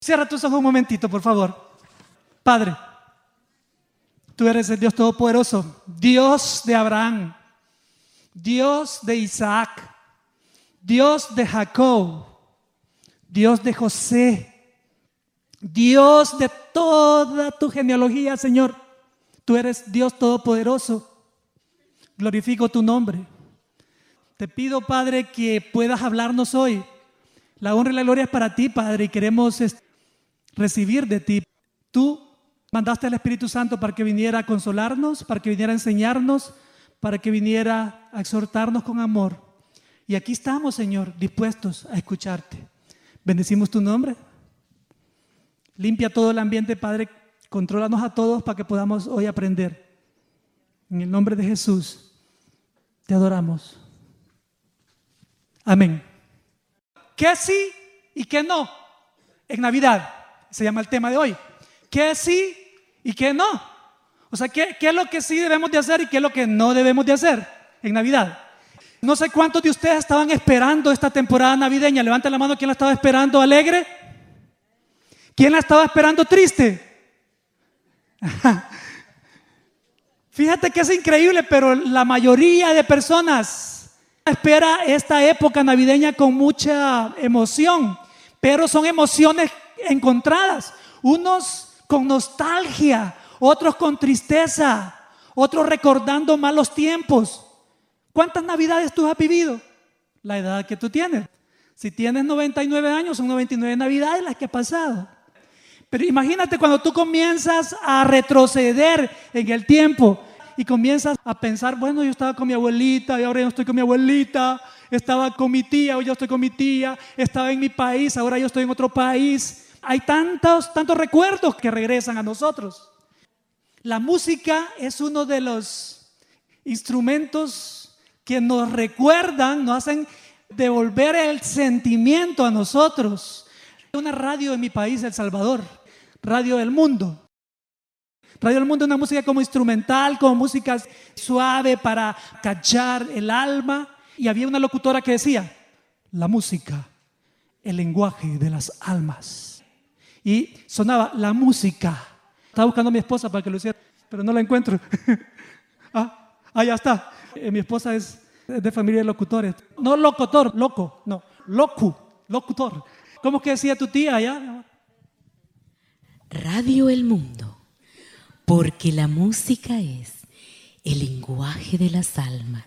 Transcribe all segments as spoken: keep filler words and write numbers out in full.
Cierra tus ojos un momentito, por favor. Padre, tú eres el Dios Todopoderoso, Dios de Abraham, Dios de Isaac, Dios de Jacob, Dios de José, Dios de toda tu genealogía, Señor. Tú eres Dios Todopoderoso. Glorifico tu nombre. Te pido, Padre, que puedas hablarnos hoy. La honra y la gloria es para ti, Padre, y queremos recibir de ti. Tú mandaste al Espíritu Santo para que viniera a consolarnos, para que viniera a enseñarnos, para que viniera a exhortarnos con amor. Y aquí estamos, Señor, dispuestos a escucharte. Bendecimos tu nombre. Limpia todo el ambiente, Padre. Contrólanos a todos para que podamos hoy aprender. En el nombre de Jesús, te adoramos. Amén. ¿Qué sí y qué no en Navidad? Se llama el tema de hoy. ¿Qué sí y qué no? O sea, ¿qué, qué es lo que sí debemos de hacer y qué es lo que no debemos de hacer en Navidad? No sé cuántos de ustedes estaban esperando esta temporada navideña. Levanten la mano, ¿quién la estaba esperando alegre? ¿Quién la estaba esperando triste? Fíjate que es increíble, pero la mayoría de personas espera esta época navideña con mucha emoción, pero son emociones encontradas. Unos con nostalgia, otros con tristeza, otros recordando malos tiempos. ¿Cuántas navidades tú has vivido? La edad que tú tienes. Si tienes noventa y nueve años, son noventa y nueve navidades las que has pasado. Pero imagínate cuando tú comienzas a retroceder en el tiempo y comienzas a pensar, bueno, yo estaba con mi abuelita y ahora yo no estoy con mi abuelita, estaba con mi tía, hoy yo estoy con mi tía, estaba en mi país, ahora yo estoy en otro país. Hay tantos, tantos recuerdos que regresan a nosotros. La música es uno de los instrumentos que nos recuerdan, nos hacen devolver el sentimiento a nosotros. Hay una radio en mi país, El Salvador, Radio del Mundo. Radio del Mundo es una música como instrumental, como música suave para cachar el alma. Y había una locutora que decía, la música, el lenguaje de las almas. Y sonaba la música. Estaba buscando a mi esposa para que lo hiciera, pero no la encuentro. ah, ah, ya está. Eh, mi esposa es de familia de locutores. No locutor, loco, no, locu, locutor. ¿Cómo es que decía tu tía allá? Radio El Mundo, porque la música es el lenguaje de las almas.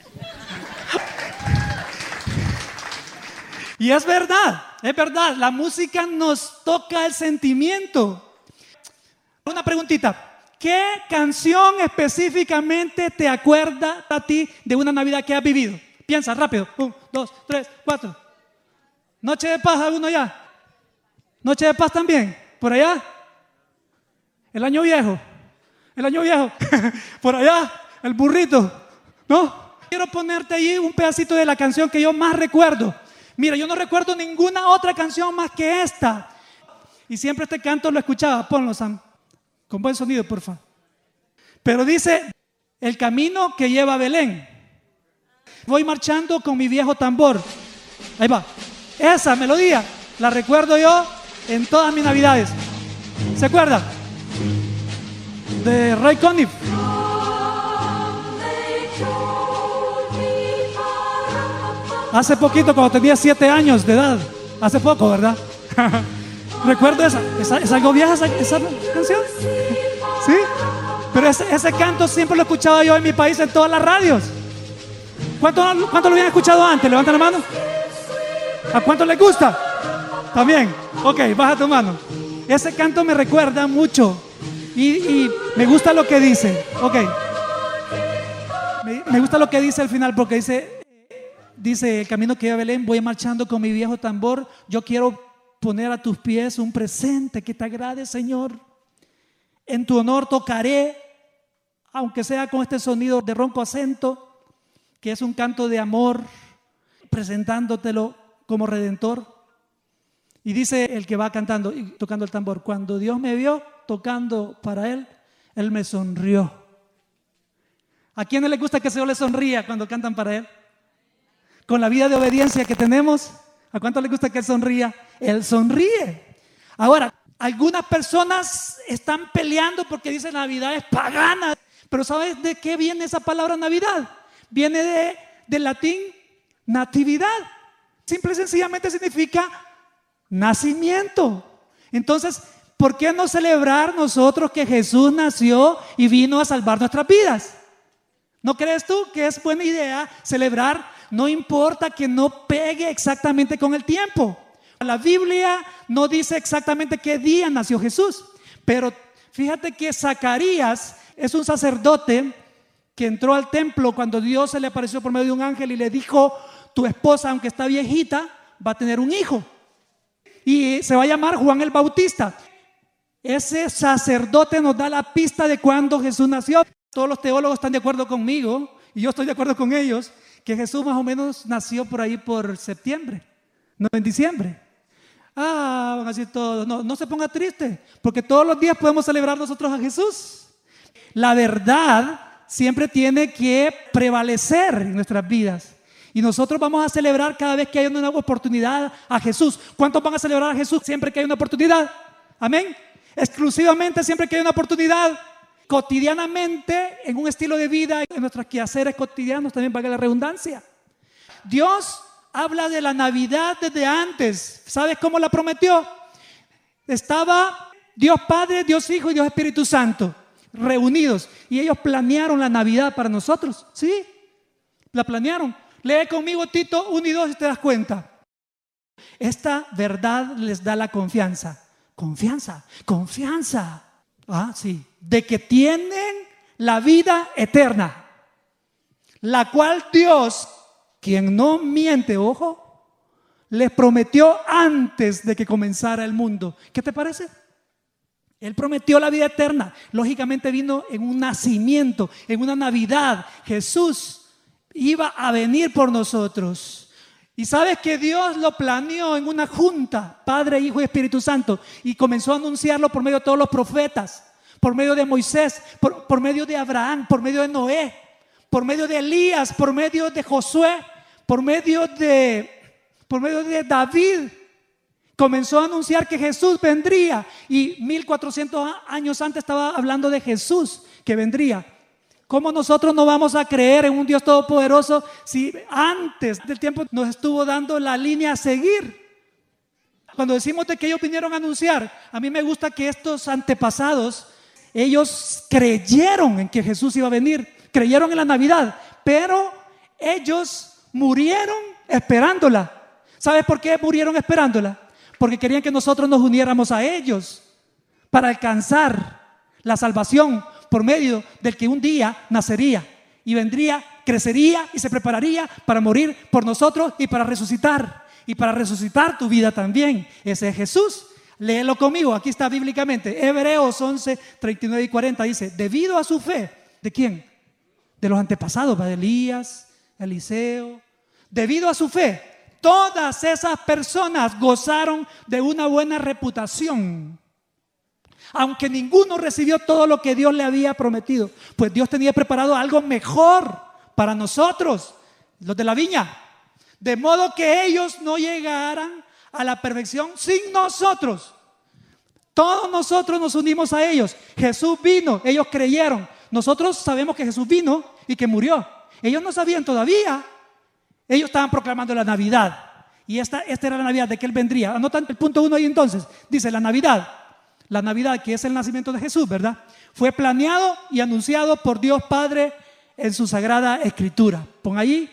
Y es verdad, es verdad, la música nos toca el sentimiento. Una preguntita, ¿qué canción específicamente te acuerda a ti de una Navidad que has vivido? Piensa rápido, un, dos, tres, cuatro. Noche de Paz, ¿alguno ya? Noche de Paz también, por allá. El Año Viejo, el Año Viejo, por allá, el burrito, ¿no? Quiero ponerte ahí un pedacito de la canción que yo más recuerdo. Mira, yo no recuerdo ninguna otra canción más que esta. Y siempre este canto lo escuchaba. Ponlo, Sam, con buen sonido, por favor. Pero dice, el camino que lleva a Belén. Voy marchando con mi viejo tambor. Ahí va. Esa melodía la recuerdo yo en todas mis navidades. ¿Se acuerdan? De Ray Conniff. Hace poquito, cuando tenía siete años de edad. Hace poco, ¿verdad? Recuerdo esa. ¿Es, es algo vieja esa, esa canción? ¿Sí? Pero ese, ese canto siempre lo escuchaba yo en mi país en todas las radios. ¿Cuántos cuánto lo habían escuchado antes? Levanta la mano. ¿A cuánto les gusta? ¿También? Ok, baja tu mano. Ese canto me recuerda mucho y, y me gusta lo que dice. Ok. Me, me gusta lo que dice al final porque dice, dice, el camino que lleva a Belén, voy marchando con mi viejo tambor. Yo quiero poner a tus pies un presente que te agrade, Señor. En tu honor tocaré, aunque sea con este sonido de ronco acento, que es un canto de amor, presentándotelo como redentor. Y dice el que va cantando y tocando el tambor, cuando Dios me vio tocando para Él, Él me sonrió. ¿A quién le gusta que el Señor le sonría cuando cantan para Él? Con la vida de obediencia que tenemos, ¿a cuánto le gusta que Él sonría? Él sonríe. Ahora, algunas personas están peleando porque dicen Navidad es pagana. Pero ¿sabes de qué viene esa palabra Navidad? Viene de, del latín natividad. Simple y sencillamente significa nacimiento. Entonces, ¿por qué no celebrar nosotros que Jesús nació y vino a salvar nuestras vidas? ¿No crees tú que es buena idea celebrar? No importa que no pegue exactamente con el tiempo. La Biblia no dice exactamente qué día nació Jesús, pero fíjate que Zacarías es un sacerdote que entró al templo cuando Dios se le apareció por medio de un ángel y le dijo: tu esposa, aunque está viejita, va a tener un hijo y se va a llamar Juan el Bautista. Ese sacerdote nos da la pista de cuándo Jesús nació. Todos los teólogos están de acuerdo conmigo y yo estoy de acuerdo con ellos que Jesús más o menos nació por ahí por septiembre, no en diciembre. Ah, van a decir todos, no, no se ponga triste, porque todos los días podemos celebrar nosotros a Jesús. La verdad siempre tiene que prevalecer en nuestras vidas. Y nosotros vamos a celebrar cada vez que haya una nueva oportunidad a Jesús. ¿Cuántos van a celebrar a Jesús siempre que hay una oportunidad? Amén. Exclusivamente siempre que hay una oportunidad. Cotidianamente, en un estilo de vida, en nuestros quehaceres cotidianos, también valga la redundancia. Dios habla de la Navidad desde antes. ¿Sabes cómo la prometió? Estaba Dios Padre, Dios Hijo y Dios Espíritu Santo reunidos. Y ellos planearon la Navidad para nosotros. ¿Sí? La planearon. Lee conmigo Tito uno y dos y te das cuenta. Esta verdad les da la confianza. Confianza, confianza. Ah, sí. De que tienen la vida eterna, la cual Dios, quien no miente, ojo, les prometió antes de que comenzara el mundo. ¿Qué te parece? Él prometió la vida eterna. Lógicamente vino en un nacimiento, en una Navidad. Jesús iba a venir por nosotros. Y sabes que Dios lo planeó en una junta, Padre, Hijo y Espíritu Santo, y comenzó a anunciarlo por medio de todos los profetas, por medio de Moisés, por, por medio de Abraham, por medio de Noé, por medio de Elías, por medio de Josué, por medio de, por medio de David. Comenzó a anunciar que Jesús vendría, y mil cuatrocientos años antes estaba hablando de Jesús que vendría. ¿Cómo nosotros no vamos a creer en un Dios todopoderoso si antes del tiempo nos estuvo dando la línea a seguir? Cuando decimos de que ellos vinieron a anunciar, a mí me gusta que estos antepasados, ellos creyeron en que Jesús iba a venir, creyeron en la Navidad, pero ellos murieron esperándola. ¿Sabes por qué murieron esperándola? Porque querían que nosotros nos uniéramos a ellos para alcanzar la salvación por medio del que un día nacería y vendría, crecería y se prepararía para morir por nosotros y para resucitar, y para resucitar tu vida también. Ese es Jesús. Léelo conmigo, aquí está bíblicamente. Hebreos once, treinta y nueve y cuarenta dice: debido a su fe, ¿de quién? De los antepasados, de Elías, Eliseo. Debido a su fe, todas esas personas gozaron de una buena reputación, aunque ninguno recibió todo lo que Dios le había prometido, pues Dios tenía preparado algo mejor para nosotros, los de la viña, de modo que ellos no llegaran a la perfección sin nosotros. Todos nosotros nos unimos a ellos. Jesús vino, ellos creyeron. Nosotros sabemos que Jesús vino y que murió. Ellos no sabían todavía. Ellos estaban proclamando la Navidad, y esta, esta era la Navidad de que Él vendría. Anotan el punto uno ahí entonces. Dice la Navidad. La Navidad, que es el nacimiento de Jesús, ¿verdad? Fue planeado y anunciado por Dios Padre en su Sagrada Escritura. Pon allí,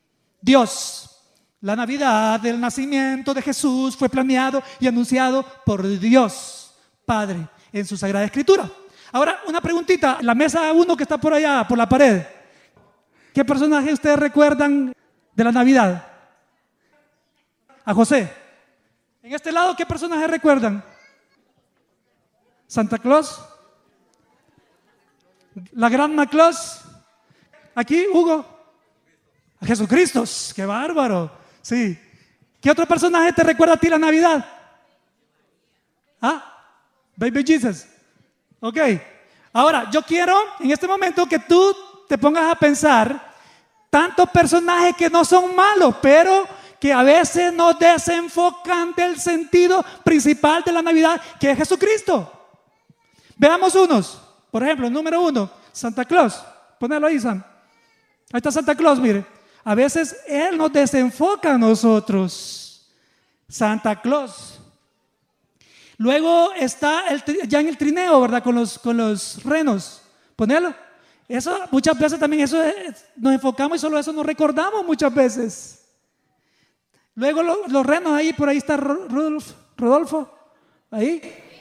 Dios. La Navidad del nacimiento de Jesús fue planeado y anunciado por Dios Padre en su Sagrada Escritura. Ahora, una preguntita. La mesa uno que está por allá, por la pared. ¿Qué personaje ustedes recuerdan de la Navidad? A José. En este lado, ¿qué personaje recuerdan? Santa Claus, la Grandma Claus. Aquí, Hugo, a Jesucristo. ¡Qué bárbaro! Sí. ¿Qué otro personaje te recuerda a ti la Navidad? ¿Ah? Baby Jesus. Ok. Ahora, yo quiero en este momento que tú te pongas a pensar tantos personajes que no son malos, pero que a veces nos desenfocan del sentido principal de la Navidad, que es Jesucristo. Veamos unos. Por ejemplo, número uno, Santa Claus. Ponelo ahí, Sam. Ahí está Santa Claus, mire. A veces Él nos desenfoca a nosotros. Santa Claus. Luego está el, ya en el trineo, ¿verdad? Con los, con los renos. Ponelo. Eso muchas veces también eso es, nos enfocamos y solo eso nos recordamos muchas veces. Luego lo, los renos ahí, por ahí está Rodolfo, Rodolfo. Ahí.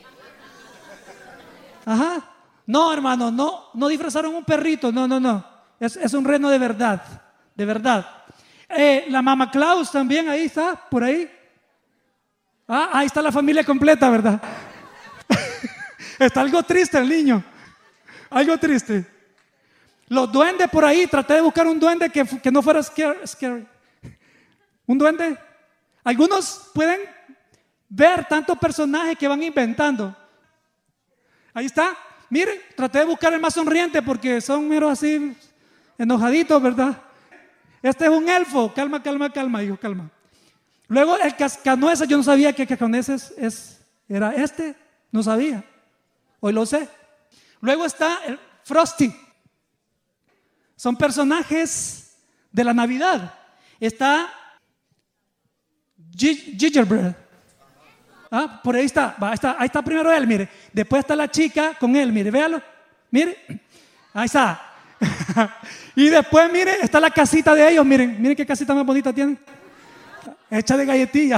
Ajá. No, hermano, no, no disfrazaron un perrito. No, no, no. Es, es un reno de verdad. De verdad. Eh, la Mama Claus también ahí está, por ahí. Ah, ahí está la familia completa, ¿verdad? Está algo triste el niño. Algo triste. Los duendes por ahí, traté de buscar un duende que, que no fuera scary, scary. ¿Un duende? Algunos pueden ver tantos personajes que van inventando. Ahí está. Mire, traté de buscar el más sonriente porque son meros así enojaditos, ¿verdad? Este es un elfo. Calma, calma, calma, hijo, calma. Luego el cascanueces, yo no sabía que cascanueces es, era este, no sabía. Hoy lo sé. Luego está el Frosty. Son personajes de la Navidad. Está Gingerbread. Ah, por ahí está. Va, ahí está. Ahí está primero él, mire. Después está la chica con él, mire, véalo. Mire. Ahí está. Y después, mire, está la casita de ellos. Miren, miren qué casita más bonita tienen. Hecha de galletillas.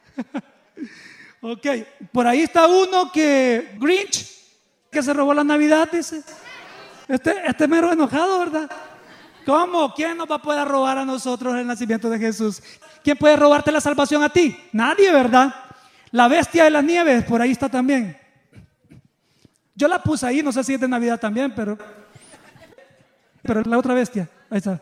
Ok. Por ahí está uno que Grinch, que se robó la Navidad, dice. Este, este mero enojado, ¿verdad? ¿Cómo? ¿Quién nos va a poder robar a nosotros el nacimiento de Jesús? ¿Quién puede robarte la salvación a ti? Nadie, ¿verdad? La bestia de las nieves, por ahí está también. Yo la puse ahí, no sé si es de Navidad también, pero pero la otra bestia, ahí está.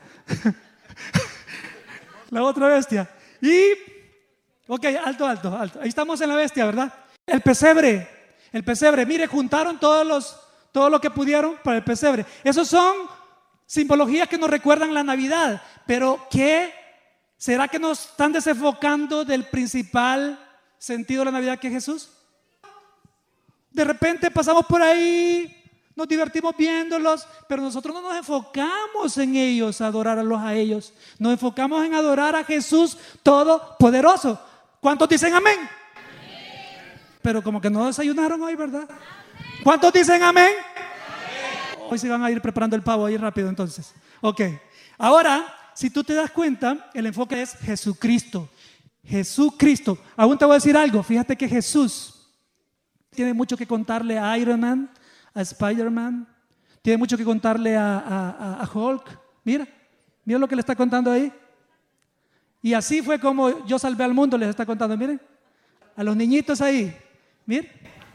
La otra bestia. Y, ok, alto, alto, alto. Ahí estamos en la bestia, ¿verdad? El pesebre, el pesebre. Mire, juntaron todos los, todo lo que pudieron para el pesebre. Esos son simbologías que nos recuerdan la Navidad. Pero ¿qué? ¿Será que nos están desenfocando del principal sentido de la Navidad, que es Jesús? De repente pasamos por ahí, nos divertimos viéndolos, pero nosotros no nos enfocamos en ellos, a adorarlos a ellos. Nos enfocamos en adorar a Jesús Todopoderoso. ¿Cuántos dicen amén? Amén. Pero como que no desayunaron hoy, ¿verdad? Amén. ¿Cuántos dicen amén? Amén? Hoy se van a ir preparando el pavo ahí rápido entonces. Ok, ahora, si tú te das cuenta, el enfoque es Jesucristo. Jesucristo. Aún te voy a decir algo. Fíjate que Jesús tiene mucho que contarle a Iron Man, a Spider-Man, tiene mucho que contarle a, a, a Hulk. Mira, mira lo que le está contando ahí. Y así fue como yo salvé al mundo, les está contando. Miren, a los niñitos ahí. Miren.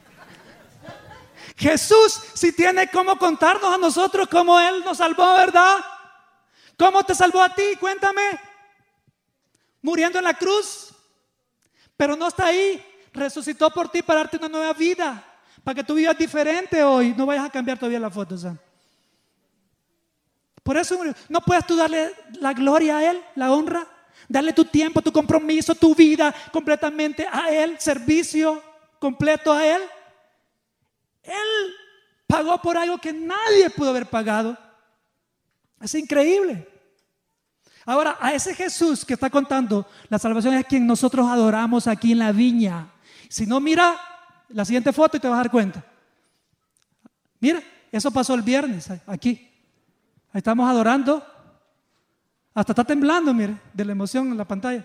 Jesús sí tiene cómo contarnos a nosotros cómo Él nos salvó, ¿verdad? ¿Cómo te salvó a ti? Cuéntame. Muriendo en la cruz. Pero no está ahí. Resucitó por ti para darte una nueva vida, para que tú vivas diferente hoy. No vayas a cambiar todavía la foto, Sam. Por eso no puedes tú darle la gloria a Él, la honra, darle tu tiempo, tu compromiso, tu vida completamente a Él, servicio completo a Él. Él pagó por algo que nadie pudo haber pagado. Es increíble. Ahora, a ese Jesús que está contando la salvación es quien nosotros adoramos aquí en la viña. Si no, mira la siguiente foto y te vas a dar cuenta. Mira, eso pasó el viernes aquí. Ahí estamos adorando. Hasta está temblando, mire, de la emoción en la pantalla.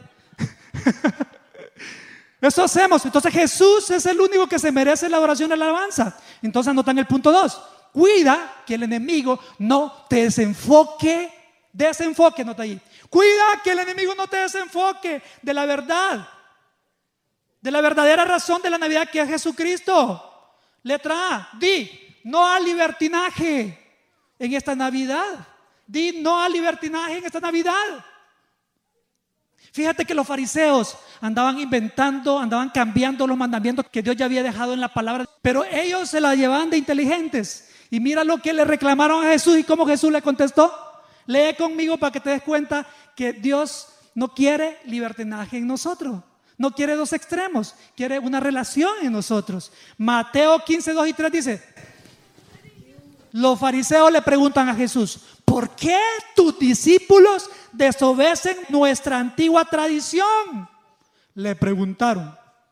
Eso hacemos. Entonces Jesús es el único que se merece la adoración y la alabanza. Entonces anotan el punto dos. Cuida que el enemigo no te desenfoque. Desenfoque, nota ahí. Cuida que el enemigo no te desenfoque de la verdad, de la verdadera razón de la Navidad, que es Jesucristo. Letra A, di no al libertinaje en esta Navidad. Di no al libertinaje en esta Navidad. Fíjate que los fariseos andaban inventando, andaban cambiando los mandamientos que Dios ya había dejado en la palabra, pero ellos se la llevaban de inteligentes. Y mira lo que le reclamaron a Jesús y cómo Jesús le contestó. Lee conmigo para que te des cuenta que Dios no quiere libertinaje en nosotros. No quiere dos extremos, quiere una relación en nosotros. Mateo quince, dos y tres dice: los fariseos le preguntan a Jesús: ¿por qué tus discípulos desobedecen nuestra antigua tradición? Le preguntaron.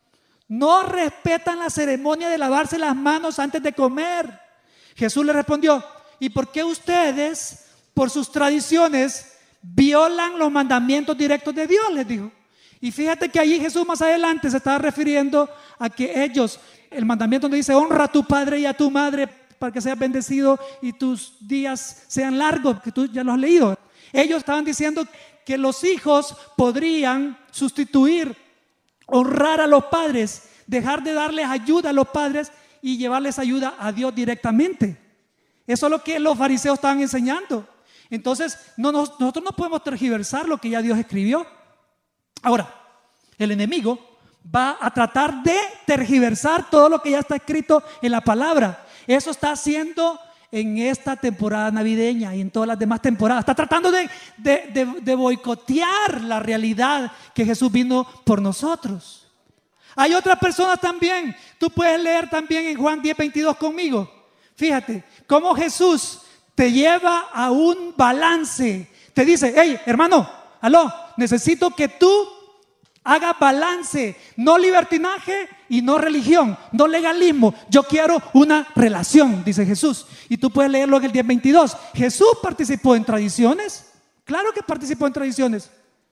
No respetan la ceremonia de lavarse las manos antes de comer. Jesús le respondió: ¿y por qué ustedes, por sus tradiciones, violan los mandamientos directos de Dios? Les dijo. Y fíjate que allí Jesús más adelante se estaba refiriendo a que ellos, el mandamiento donde dice: honra a tu padre y a tu madre para que seas bendecido y tus días sean largos, que tú ya lo has leído. Ellos estaban diciendo que los hijos podrían sustituir, honrar a los padres, dejar de darles ayuda a los padres y llevarles ayuda a Dios directamente. Eso es lo que los fariseos estaban enseñando. Entonces no nos, nosotros no podemos tergiversar lo que ya Dios escribió. Ahora, el enemigo va a tratar de tergiversar todo lo que ya está escrito en la palabra. Eso está haciendo en esta temporada navideña y en todas las demás temporadas. Está tratando de, de, de, de boicotear la realidad que Jesús vino por nosotros. Hay otras personas también. Tú puedes leer también en Juan diez, veintidós conmigo. Fíjate cómo Jesús te lleva a un balance. Te dice: hey, hermano, aló, necesito que tú hagas balance, no libertinaje y no religión, no legalismo. Yo quiero una relación, dice Jesús. Y tú puedes leerlo en el diez veintidós. Jesús participó en tradiciones. Claro que participó en tradiciones.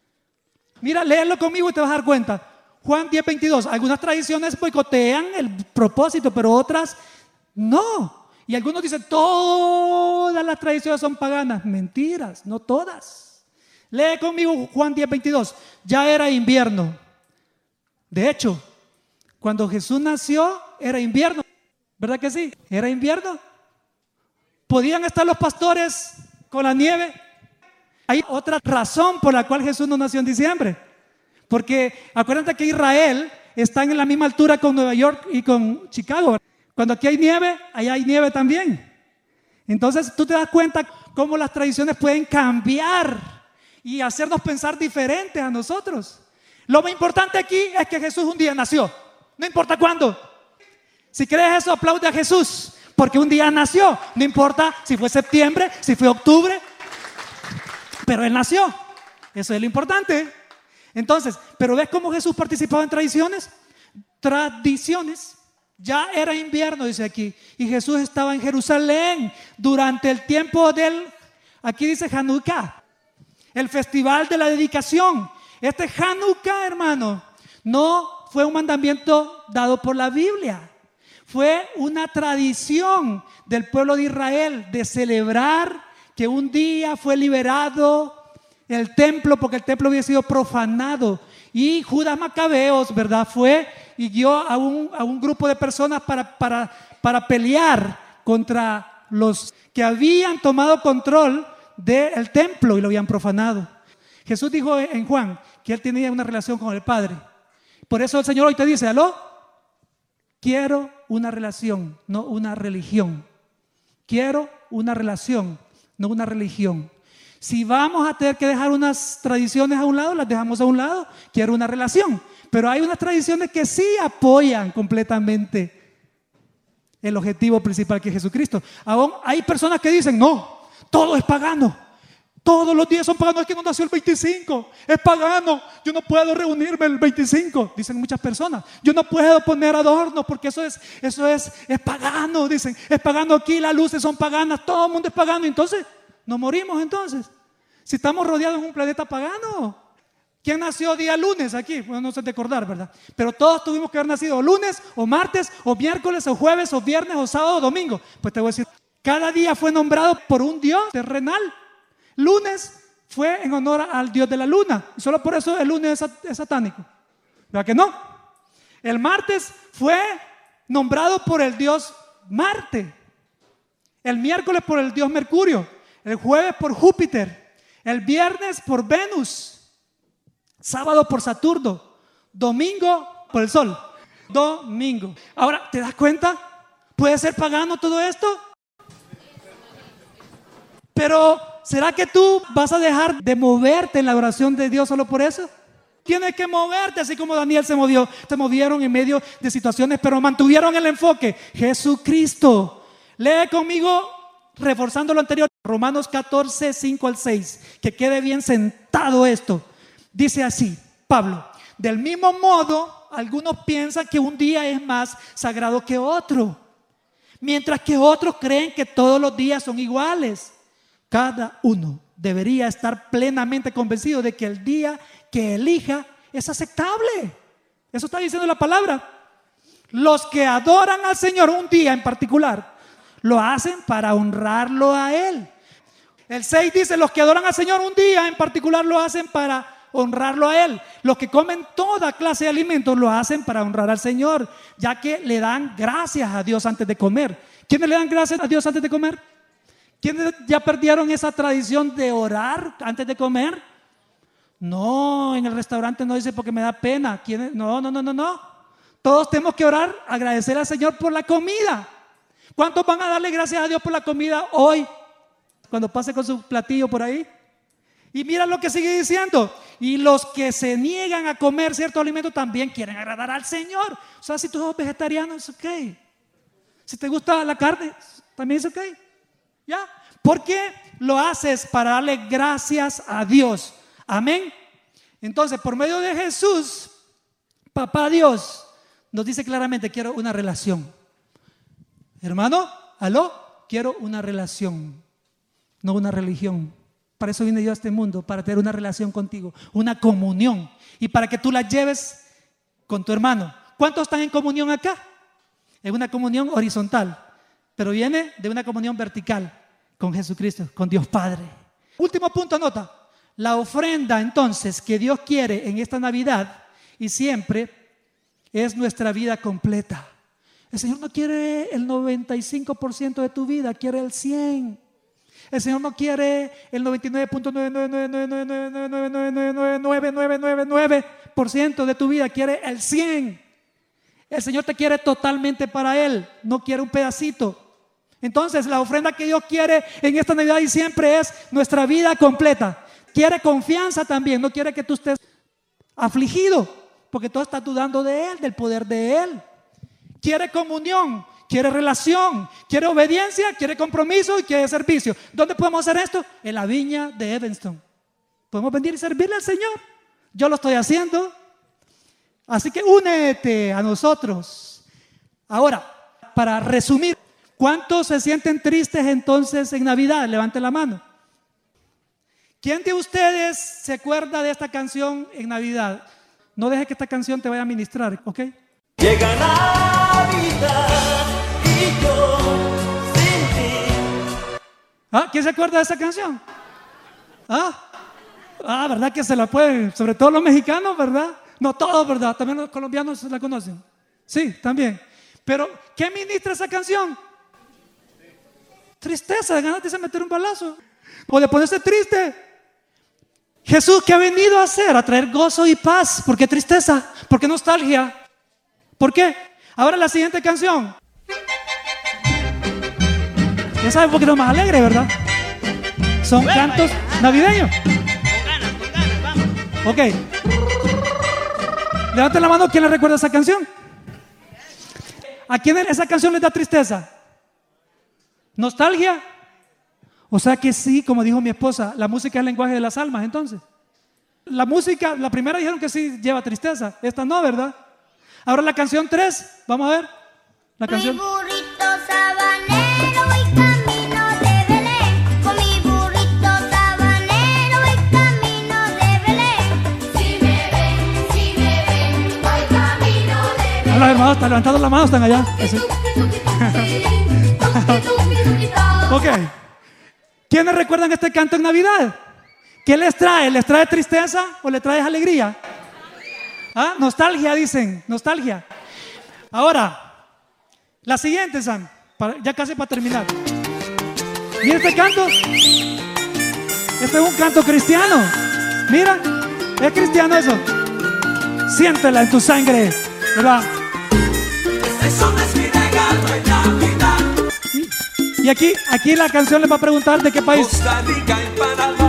Mira, léelo conmigo y te vas a dar cuenta. Juan diez veintidós. Algunas tradiciones boicotean el propósito, pero otras no. Y algunos dicen: todas las tradiciones son paganas. Mentiras, no todas. Lee conmigo Juan diez veintidós. Ya era invierno. De hecho, cuando Jesús nació era invierno. ¿Verdad que sí? Era invierno. ¿Podían estar los pastores con la nieve? Hay otra razón por la cual Jesús no nació en diciembre. Porque acuérdate que Israel está en la misma altura con Nueva York y con Chicago. Cuando aquí hay nieve, allá hay nieve también. Entonces tú te das cuenta cómo las tradiciones pueden cambiar y hacernos pensar diferentes a nosotros. Lo más importante aquí es que Jesús un día nació. No importa cuándo. Si crees eso, aplaude a Jesús, porque un día nació. No importa si fue septiembre, si fue octubre, pero Él nació. Eso es lo importante. Entonces, pero ¿ves cómo Jesús participaba en tradiciones? Tradiciones. Ya era invierno, dice aquí, y Jesús estaba en Jerusalén durante el tiempo del, aquí dice Hanukkah, el festival de la dedicación. Este Hanukkah, hermano, no fue un mandamiento dado por la Biblia. Fue una tradición del pueblo de Israel de celebrar que un día fue liberado el templo, porque el templo había sido profanado. Y Judas Macabeos, ¿verdad? Fue y guió a un, a un grupo de personas para, para, para pelear contra los que habían tomado control del templo y lo habían profanado. Jesús dijo en Juan que Él tenía una relación con el Padre. Por eso el Señor hoy te dice: aló, quiero una relación, no una religión. Quiero una relación, no una religión. Si vamos a tener que dejar unas tradiciones a un lado, las dejamos a un lado. Quiero una relación. Pero hay unas tradiciones que sí apoyan completamente el objetivo principal, que es Jesucristo. Aún hay personas que dicen: no, todo es pagano. Todos los días son paganos. Es que no nació el veinticinco, es pagano. Yo no puedo reunirme el veinticinco, dicen muchas personas. Yo no puedo poner adornos porque eso es, eso es, es pagano, dicen. Es pagano aquí, las luces son paganas, todo el mundo es pagano. Entonces, nos morimos entonces. Si estamos rodeados en un planeta pagano. ¿Quién nació día lunes aquí? Bueno, no sé de acordar, ¿verdad? Pero todos tuvimos que haber nacido o lunes, o martes, o miércoles, o jueves, o viernes, o sábado, o domingo. Pues te voy a decir, cada día fue nombrado por un dios terrenal. Lunes fue en honor al dios de la luna. Y solo por eso el lunes es satánico. ¿Verdad que no? El martes fue nombrado por el dios Marte. El miércoles por el dios Mercurio. El jueves por Júpiter. El viernes por Venus. Sábado por Saturno. Domingo por el Sol. Domingo. Ahora, ¿te das cuenta? ¿Puede ser pagano todo esto? Pero ¿será que tú vas a dejar de moverte en la oración de Dios solo por eso? Tienes que moverte, así como Daniel se movió. Se movieron en medio de situaciones, pero mantuvieron el enfoque. Jesucristo. Lee conmigo, reforzando lo anterior, Romanos catorce, cinco al seis. Que quede bien sentado esto. Dice así, Pablo: del mismo modo, algunos piensan que un día es más sagrado que otro, mientras que otros creen que todos los días son iguales. Cada uno debería estar plenamente convencido de que el día que elija es aceptable. Eso está diciendo la palabra. Los que adoran al Señor un día en particular, lo hacen para honrarlo a Él. El seis dice: los que adoran al Señor un día en particular lo hacen para honrarlo a Él. Los que comen toda clase de alimentos lo hacen para honrar al Señor, ya que le dan gracias a Dios antes de comer. ¿Quiénes le dan gracias a Dios antes de comer? ¿Quiénes ya perdieron esa tradición de orar antes de comer? No, en el restaurante no dice porque me da pena. ¿Quiénes? No, no, no, no, no. Todos tenemos que orar, agradecer al Señor por la comida. ¿Cuántos van a darle gracias a Dios por la comida hoy? Cuando pase con su platillo por ahí. Y mira lo que sigue diciendo: y los que se niegan a comer ciertos alimentos también quieren agradar al Señor. O sea, si tú eres vegetariano, es ok. Si te gusta la carne, también es ok. ¿Ya? ¿Por qué lo haces? Para darle gracias a Dios. Amén. Entonces, por medio de Jesús, Papá Dios nos dice claramente: quiero una relación. Hermano, aló, quiero una relación, no una religión. Para eso vine yo a este mundo, para tener una relación contigo, una comunión, y para que tú la lleves con tu hermano. ¿Cuántos están en comunión acá? En una comunión horizontal, pero viene de una comunión vertical con Jesucristo, con Dios Padre. Último punto, nota. La ofrenda entonces que Dios quiere en esta Navidad y siempre es nuestra vida completa. El Señor no quiere el noventa y cinco por ciento de tu vida, quiere el cien por ciento. El Señor no quiere el noventa y nueve punto nueve nueve nueve nueve nueve nueve nueve nueve nueve nueve nueve nueve por ciento de tu vida, quiere el cien por ciento. El Señor te quiere totalmente para Él, no quiere un pedacito. Entonces, la ofrenda que Dios quiere en esta Navidad y siempre es nuestra vida completa. Quiere confianza también, no quiere que tú estés afligido, porque tú estás dudando de Él, del poder de Él. Quiere comunión, quiere relación, quiere obediencia, quiere compromiso y quiere servicio. ¿Dónde podemos hacer esto? En la viña de Evanston. Podemos venir y servirle al Señor. Yo lo estoy haciendo. Así que únete a nosotros. Ahora, para resumir, ¿cuántos se sienten tristes entonces en Navidad? Levanten la mano. ¿Quién de ustedes se acuerda de esta canción en Navidad? No dejes que esta canción te vaya a ministrar, ¿ok? Llega Navidad y yo sin ti. ¿Ah? ¿Quién se acuerda de esa canción? ¿Ah? Ah, ¿verdad que se la pueden? Sobre todo los mexicanos, ¿verdad? No todos, ¿verdad? También los colombianos la conocen. Sí, también. Pero, ¿qué ministra esa canción? Tristeza, de ganas de meter un balazo o de ponerse triste. Jesús, ¿qué ha venido a hacer? A traer gozo y paz. ¿Por qué tristeza? ¿Por qué nostalgia? ¿Por qué? Ahora la siguiente canción. Ya saben, un poquito más alegre, ¿verdad? Son cantos navideños. Con ganas, con ganas, vamos. Ok. Levanten la mano, ¿quién le recuerda esa canción? ¿A quién esa canción les da tristeza? ¿Nostalgia? O sea que sí, como dijo mi esposa, la música es el lenguaje de las almas, entonces. La música, la primera dijeron que sí lleva tristeza, esta no, ¿verdad? Ahora la canción tres, vamos a ver. La canción. Mi burrito sabanero voy camino de Belén. Con mi burrito sabanero voy camino de Belén. Si me ven, si me ven, voy camino de Belén. Los hermanos están levantando la mano, están allá. Así. Ok. ¿Quiénes recuerdan este canto en Navidad? ¿Qué les trae? ¿Les trae tristeza o les trae alegría? ¿Ah? Nostalgia, dicen. Nostalgia. Ahora, la siguiente, Sam. Para, ya casi para terminar. Mira este canto. Este es un canto cristiano. Mira, es cristiano eso. Siéntela en tu sangre, ¿verdad? Eso es mi regalo en Navidad. Y aquí, aquí la canción les va a preguntar de qué país. Costa Rica en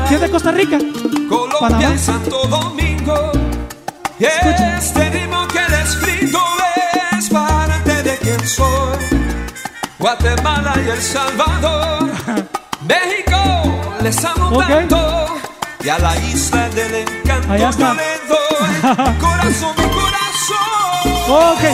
¿Quién es de Costa Rica? Colombia Panamá. y Santo Domingo. Y Escucha. este ritmo que he escrito es parte de quien soy. Guatemala y El Salvador. México, les amo Ok. tanto. Y a la isla del encanto Allá está. yo le doy corazón, mi corazón. Ok.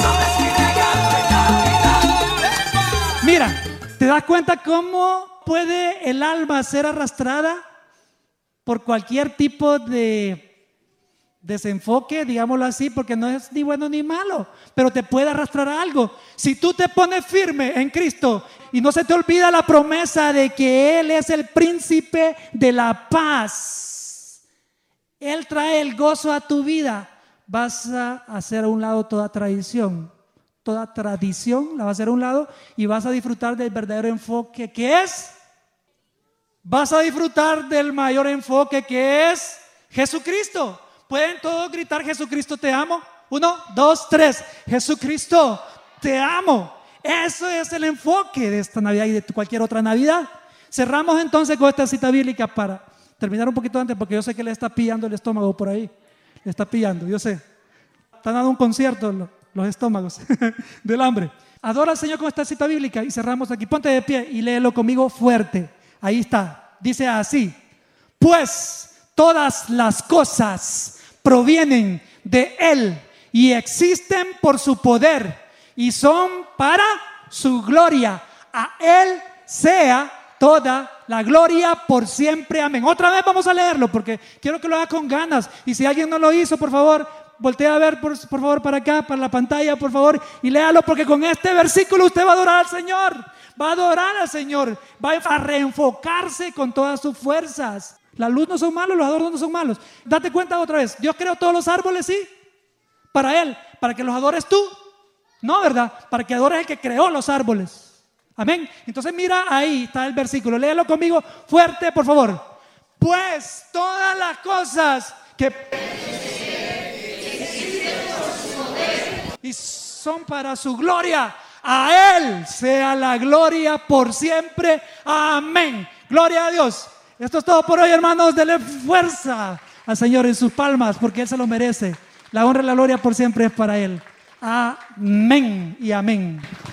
Mira, ¿te das cuenta cómo puede el alma ser arrastrada por cualquier tipo de desenfoque, digámoslo así, porque no es ni bueno ni malo, pero te puede arrastrar a algo? Si tú te pones firme en Cristo y no se te olvida la promesa de que Él es el príncipe de la paz, Él trae el gozo a tu vida, vas a hacer a un lado toda tradición, toda tradición la vas a hacer a un lado y vas a disfrutar del verdadero enfoque que es, vas a disfrutar del mayor enfoque que es Jesucristo. ¿Pueden todos gritar Jesucristo te amo? Uno, dos, tres. Jesucristo te amo. Eso es el enfoque de esta Navidad y de cualquier otra Navidad. Cerramos entonces con esta cita bíblica para terminar un poquito antes, porque yo sé que le está pillando el estómago por ahí. Le está pillando, yo sé. Están dando un concierto los, los estómagos del hambre. Adora al Señor con esta cita bíblica y cerramos aquí. Ponte de pie y léelo conmigo fuerte. Ahí está. Dice así: pues todas las cosas provienen de Él y existen por su poder y son para su gloria. A Él sea toda la gloria por siempre. Amén. Otra vez vamos a leerlo porque quiero que lo haga con ganas. Y si alguien no lo hizo, por favor, voltea a ver por, por favor para acá, para la pantalla, por favor, y léalo, porque con este versículo usted va a adorar al Señor. Va a adorar al Señor. Va a reenfocarse con todas sus fuerzas. La luz no son malos, los adornos no son malos. Date cuenta otra vez. Dios creó todos los árboles, sí, para Él, para que los adores tú. No, ¿verdad? Para que adores el que creó los árboles. Amén. Entonces mira, ahí está el versículo. Léelo conmigo fuerte, por favor. Pues todas las cosas que y son para su gloria, a Él sea la gloria por siempre. Amén. Gloria a Dios. Esto es todo por hoy, hermanos. Denle fuerza al Señor en sus palmas, porque Él se lo merece. La honra y la gloria por siempre es para Él. Amén y amén.